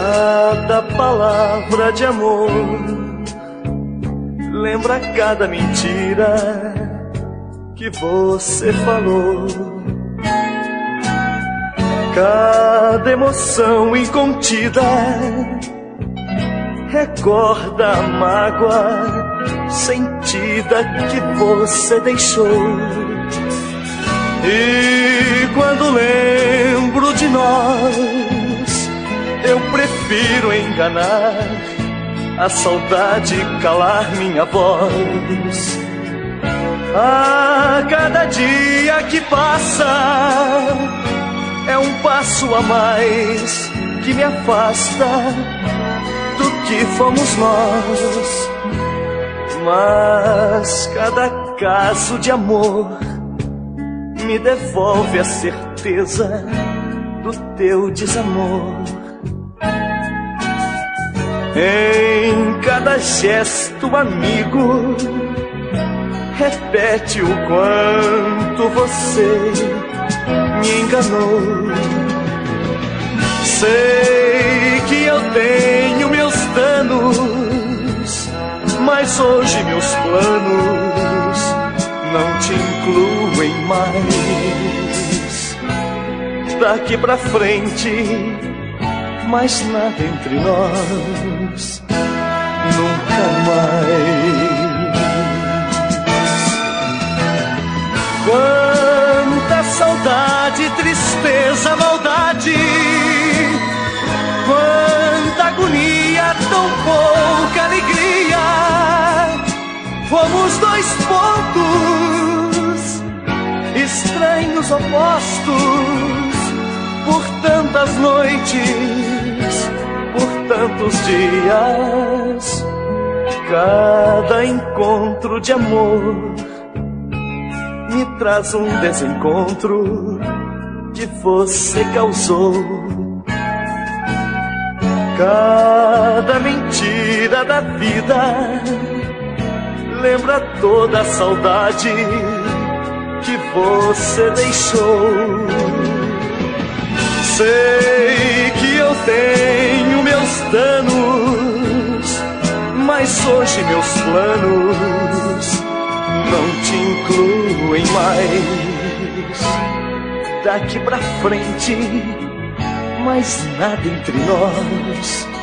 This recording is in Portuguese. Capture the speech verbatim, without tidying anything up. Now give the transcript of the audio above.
Cada palavra de amor lembra cada mentira que você falou. Cada emoção incontida recorda a mágoa sentida que você deixou. E quando lembro de nós, eu prefiro enganar a saudade, calar minha voz. A cada dia que passa é um passo a mais que me afasta do que fomos nós. Mas cada caso de amor me devolve a certeza do teu desamor. Em cada gesto amigo repete o quanto você me enganou. Sei que eu tenho meus danos, mas hoje meus planos não te incluem mais. Daqui pra frente, mais nada entre nós, nunca mais. Quanta saudade, tristeza, maldade, quanta agonia, tão pouca alegria. Fomos dois pontos, estranhos opostos, por tantas noites, por tantos dias. Cada encontro de amor me traz um desencontro que você causou. Cada mentira da vida lembra toda a saudade que você deixou. Sei que eu tenho meus danos, mas hoje meus planos não te incluem mais. Daqui pra frente, mais nada entre nós,